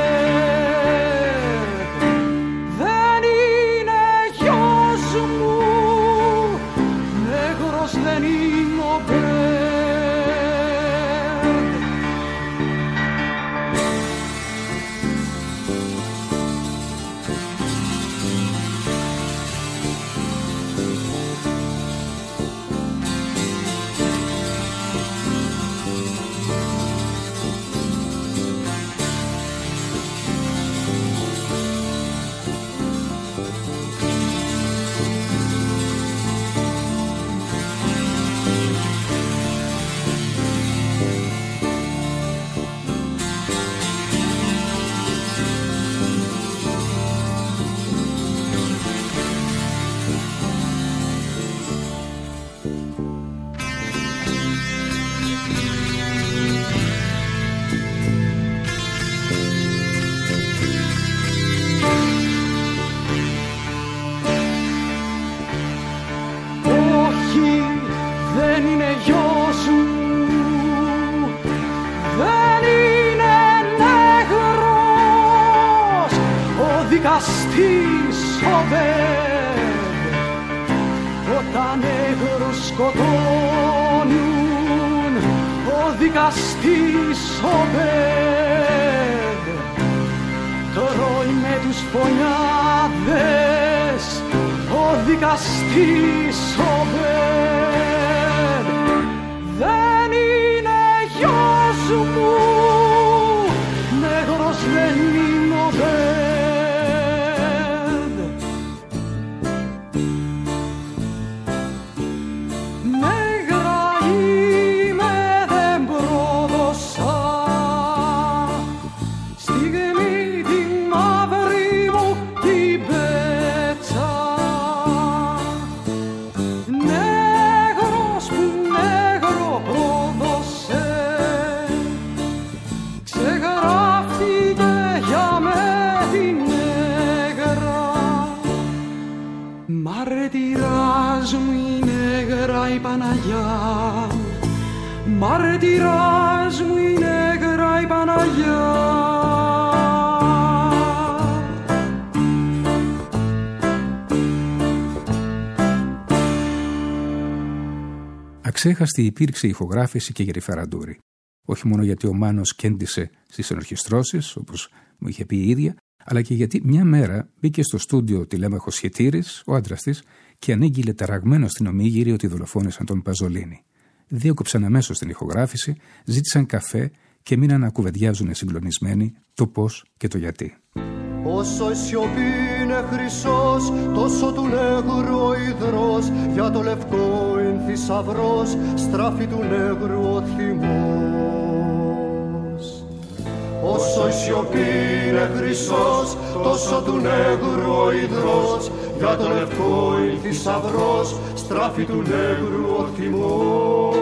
Μπέγκ. Δεν είναι γιος μου, νέγρος δεν είναι ο Μπέγκ. Δικαστής ο Μπέγκ. Όταν νέγρους σκοτώνουν ο δικαστής ο Μπέγκ τρώει με τους φωνιάδες ο δικαστής ο Μπέγκ. Δεν είναι γιος μου, νέγρος δεν είναι ο Μπέγκ. Μάρτυρας μου η νέγρα η Παναγιά, μάρτυρας μου η νέγρα η Παναγιά. Αξέχαστη υπήρξε η ηχογράφηση και για τη Φεραντούρη. Όχι μόνο γιατί ο Μάνος κέντησε στις ενορχιστρώσεις, όπως μου είχε πει η ίδια, αλλά και γιατί μια μέρα μπήκε στο στούντιο τηλέμαχος Χετήρης, ο άντρας της, και ανήγγειλε ταραγμένο στην ομίγυρη ότι δολοφόνησαν τον Παζολίνη. Διέκοψαν αμέσως την ηχογράφηση, ζήτησαν καφέ και μείναν να κουβεντιάζουν συγκλονισμένοι το πώς και το γιατί. Όσο η σιωπή είναι χρυσός, τόσο του νέγρου ο υδρός, για το λευκό είναι θησαυρός, στράφη του νέγρου ο θυμός. Όσο η σιωπή είναι χρυσός, τόσο του νέγρου ο υδρός, για το λευκό είναι θησαυρός, στράφη του νέγρου ο θυμός.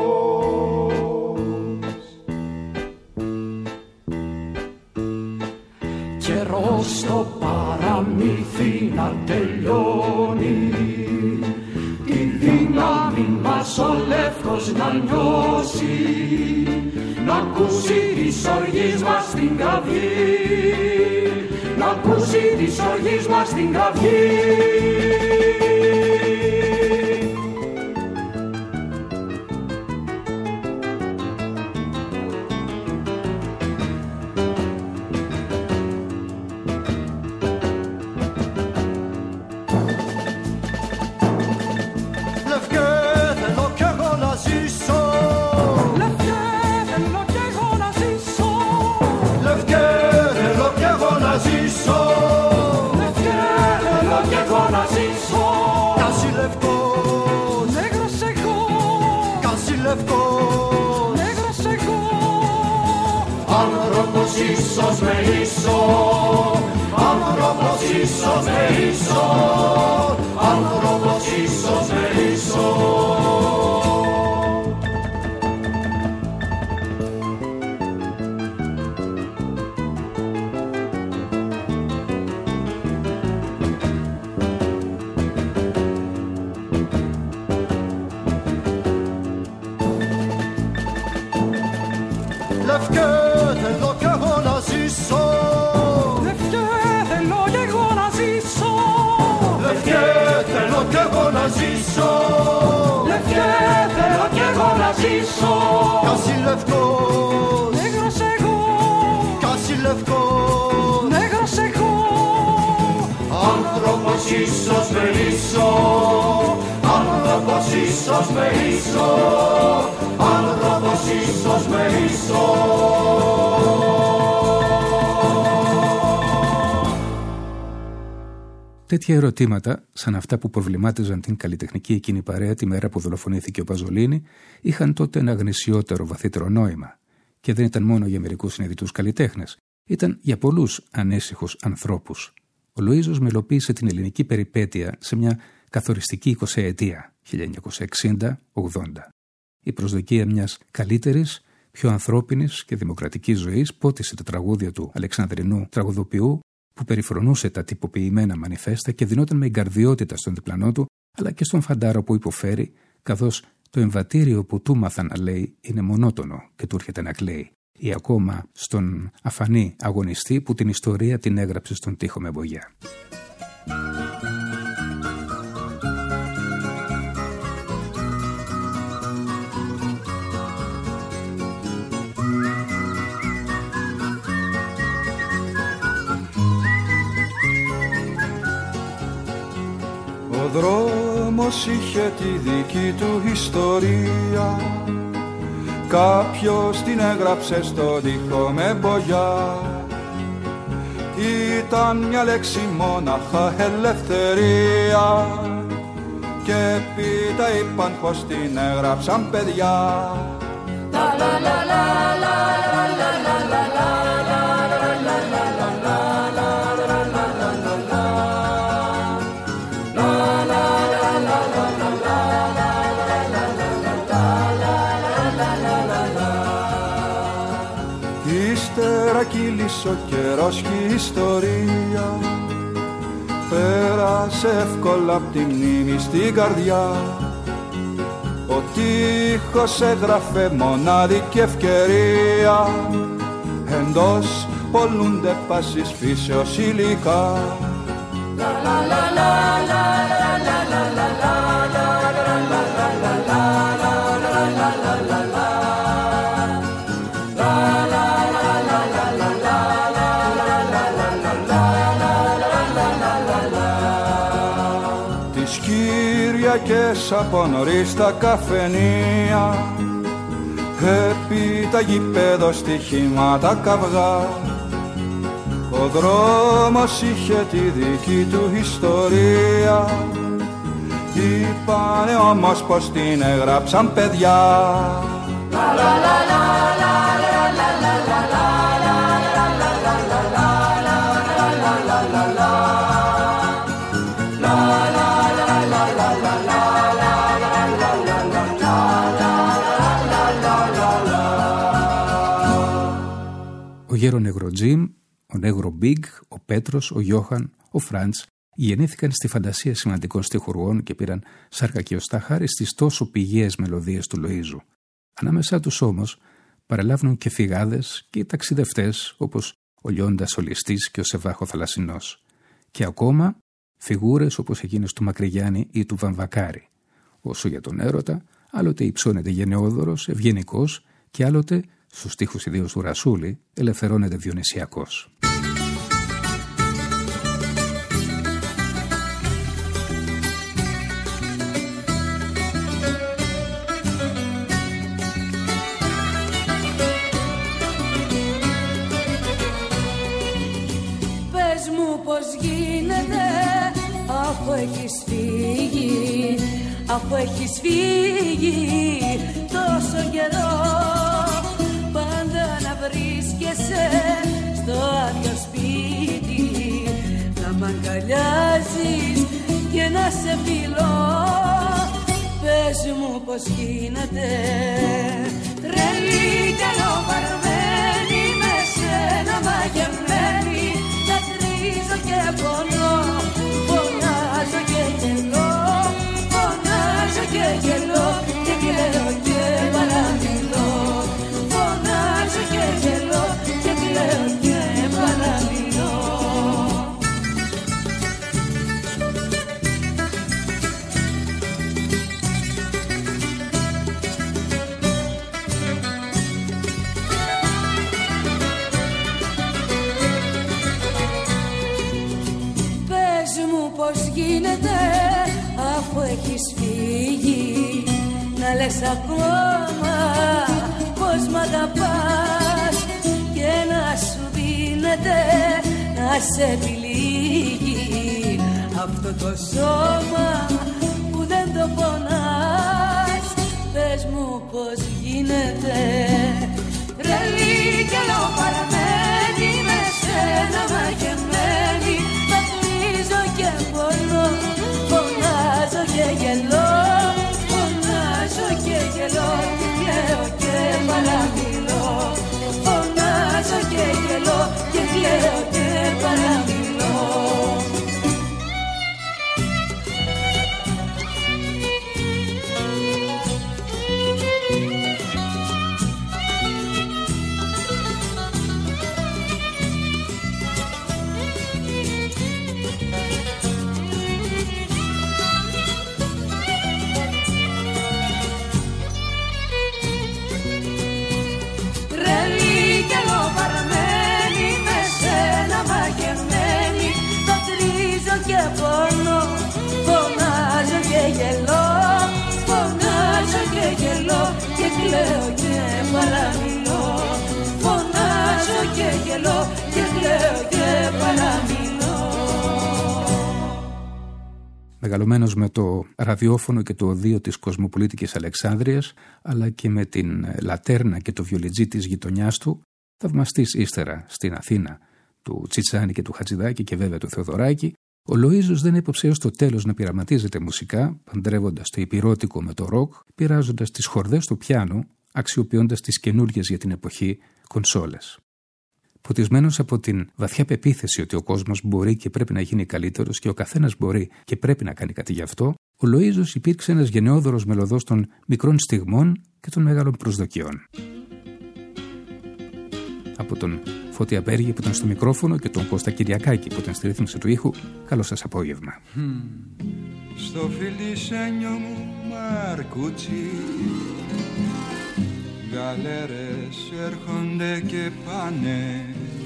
Καιρός στο παραμύθι να τελειώνει, τη δύναμη μας ο λεύκος να νιώσει, να ακούσει τις οργής μας στην κραυγή, να ακούσει τις οργής μας στην κραυγή. Λευκέ, θέλω κι εγώ να ζήσω. Λευκέ, άνθρωπος ίσως με ίσο, άνθρωπος ίσως με ίσο, άνθρωπος ίσως με ίσο. Λευκέ θέλω κι εγώ να ζήσω, λευκέ θέλω κι εγώ να ζήσω, λευκέ θέλω κι εγώ να ζήσω, λευκέ θέλω κι εγώ να ζήσω. Κάσι λευκό, νέγρος εγώ, κάσι λευκό, νέγρος εγώ. Άνθρωπος ίσως με ίσο, άνθρωπος ίσως με ίσο, άνθρωπος ίσως με ίσο. Τέτοια ερωτήματα, σαν αυτά που προβλημάτιζαν την καλλιτεχνική εκείνη παρέα τη μέρα που δολοφονήθηκε ο Παζολίνη, είχαν τότε ένα γνησιότερο, βαθύτερο νόημα. Και δεν ήταν μόνο για μερικούς συνειδητούς καλλιτέχνες, ήταν για πολλούς ανήσυχους ανθρώπους. Ο Λοΐζος μελοποίησε την ελληνική περιπέτεια σε μια καθοριστική 20ετία, 1960-80. Η προσδοκία μιας καλύτερης, πιο ανθρώπινης και δημοκρατικής ζωής πότισε τα τραγούδια του Αλεξανδρινού τραγουδοποιού, που περιφρονούσε τα τυποποιημένα μανιφέστα και δινόταν με εγκαρδιότητα στον διπλανό του, αλλά και στον φαντάρο που υποφέρει, καθώς το εμβατήριο που του μάθαν να λέει είναι μονότονο και του έρχεται να κλαίει, ή ακόμα στον αφανή αγωνιστή που την ιστορία την έγραψε στον τοίχο με μπογιά. Ο δρόμος είχε τη δική του ιστορία, κάποιος την έγραψε στον τοίχο με μπογιά. Ήταν μια λέξη μόναχα, ελευθερία, και έπειτα είπαν πως την έγραψαν παιδιά. Ύστερα κύλησε ο καιρός και η ιστορία πέρασε εύκολα απ' τη μνήμη στην καρδιά. Ο τοίχος έγραφε μονάδικη ευκαιρία, εντός πολλούνται πάσης φύσεως υλικά. Κυριακές από νωρίς τα καφενεία, επί τα γηπέδο στοιχήματα καυγά. Ο δρόμος είχε τη δική του ιστορία, είπανε όμως πως την έγραψαν παιδιά. Ο Γέρο Νέγρο Τζιμ, ο Νέγρο Μπιγκ, ο Πέτρος, ο Γιώχαν, ο Φραντς γεννήθηκαν στη φαντασία σημαντικών στιχουργών και πήραν σάρκα και οστά χάρη στις τόσο πηγαίες μελωδίες του Λοΐζου. Ανάμεσά τους όμως παρελάβουν και φυγάδες και ταξιδευτές όπως ο Λιώντας ο Ληστής και ο Σεβάχο Θαλασσινός. Και ακόμα φιγούρες όπως εκείνες του Μακρυγιάννη ή του Βαμβακάρη. Όσο για τον έρωτα, άλλοτε υψώνεται γενναιόδωρος, ευγενικός και άλλοτε, στους στίχους ιδίως του Ρασούλη, ελευθερώνεται διονυσιακός. Πες μου πως γίνεται αφού έχεις φύγει, αφού έχεις φύγει τόσο καιρό. Πάντα να βρίσκεσαι στο άδειο σπίτι, να μ' αγκαλιάζεις και να σε φιλώ. Πες μου πως γίνεται, τρελή κι αλλοβαρμένη, με σένα μαγεμένη, δακρύζω και πονώ, φωνάζω και γελώ, φωνάζω και γελώ, και κλαίω και παραμιλώ, φωνάζω και γελώ, και κλαίω και παραμιλώ. Πώς γίνεται αφού έχεις φύγει, να λες ακόμα πως μ' αγαπάς και να σου δίνεται να σε επιλύγει αυτό το σώμα που δεν το πονάς. Πες μου πως γίνεται, τρελή και αλλοπαρμένη, με σένα μαγεμένη, και πονώ, φωνάζω και γελώ, φωνάζω και γελώ, και κλαίω και παραμιλώ, φωνάζω και γελώ, και κλαίω και παραμιλώ. Και πονώ, φωνάζω και γελώ, φωνάζω και γελώ, και κλαίω και παραμιλώ, φωνάζω και γελώ, και κλαίω και παραμιλώ. Μεγαλωμένος με το ραδιόφωνο και το οδείο της Κοσμοπολίτικης Αλεξάνδρειας, αλλά και με την λατέρνα και το βιολιτζί της γειτονιάς του, θαυμαστής ύστερα στην Αθήνα του Τσιτσάνη και του Χατζηδάκη και βέβαια του Θεοδωράκη, ο Λοΐζος δεν έπαψε έως το τέλος να πειραματίζεται μουσικά, παντρεύοντας το υπηρώτικο με το ροκ, πειράζοντας τις χορδές του πιάνου, αξιοποιώντας τις καινούργιες για την εποχή κονσόλες. Ποτισμένος από την βαθιά πεποίθηση ότι ο κόσμος μπορεί και πρέπει να γίνει καλύτερος και ο καθένας μπορεί και πρέπει να κάνει κάτι γι' αυτό, ο Λοΐζος υπήρξε ένας γενναιόδωρος μελωδός των μικρών στιγμών και των μεγάλων προσδοκιών. Από τον Φώτη Απέργη που ήταν στο μικρόφωνο και τον Κώστα Κυριακάκη που ήταν στη ρύθμιση του ήχου, καλό σας απόγευμα. Στο φιλισένιο μου Μαρκούτσι, γαλέρες έρχονται και πάνε,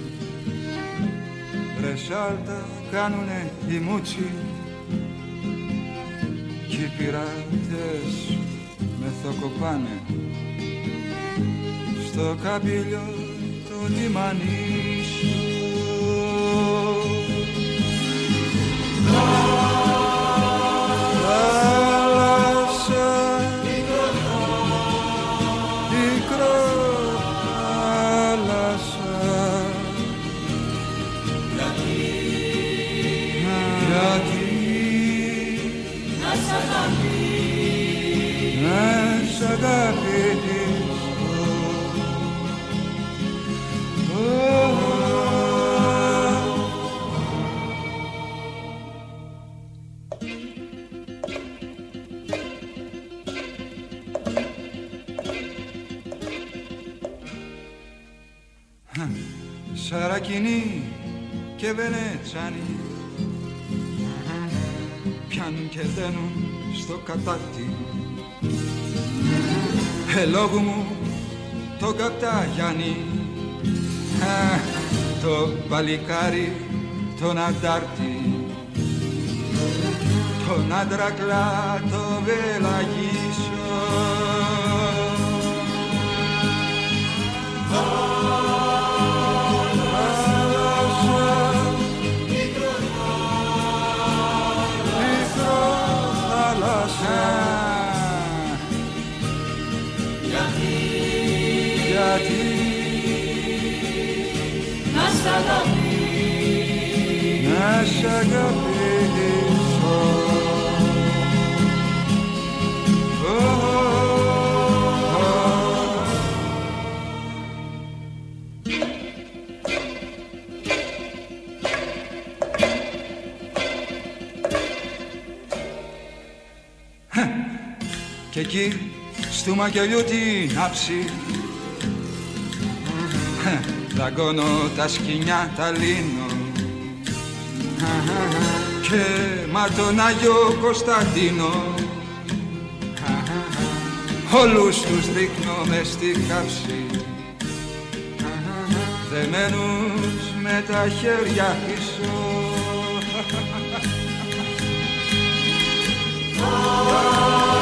ρε σάλτα κάνουνε οι μούτσι κι οι πειράτες μεθοκοπάνε στο καμπύλιο του λιμανί σου. Σαρακινή και Βενετσάνη πιάνουν και δένουν στο κατάρτι, λόγου μου το Καπταγιάννη, το παλικάρι τον αντάρτη, τον άντρακλα το βελαγίσο. σ' αγαπήσω, να σ' αγαπήσω. Κι εκεί στου μακελιού την άψη δαγκώνω τα σκοινιά, τα λύνω και μα τον Άγιο Κωνσταντίνο όλους τους ρίχνω μες στη χάψη, δεμένους με τα χέρια πίσω.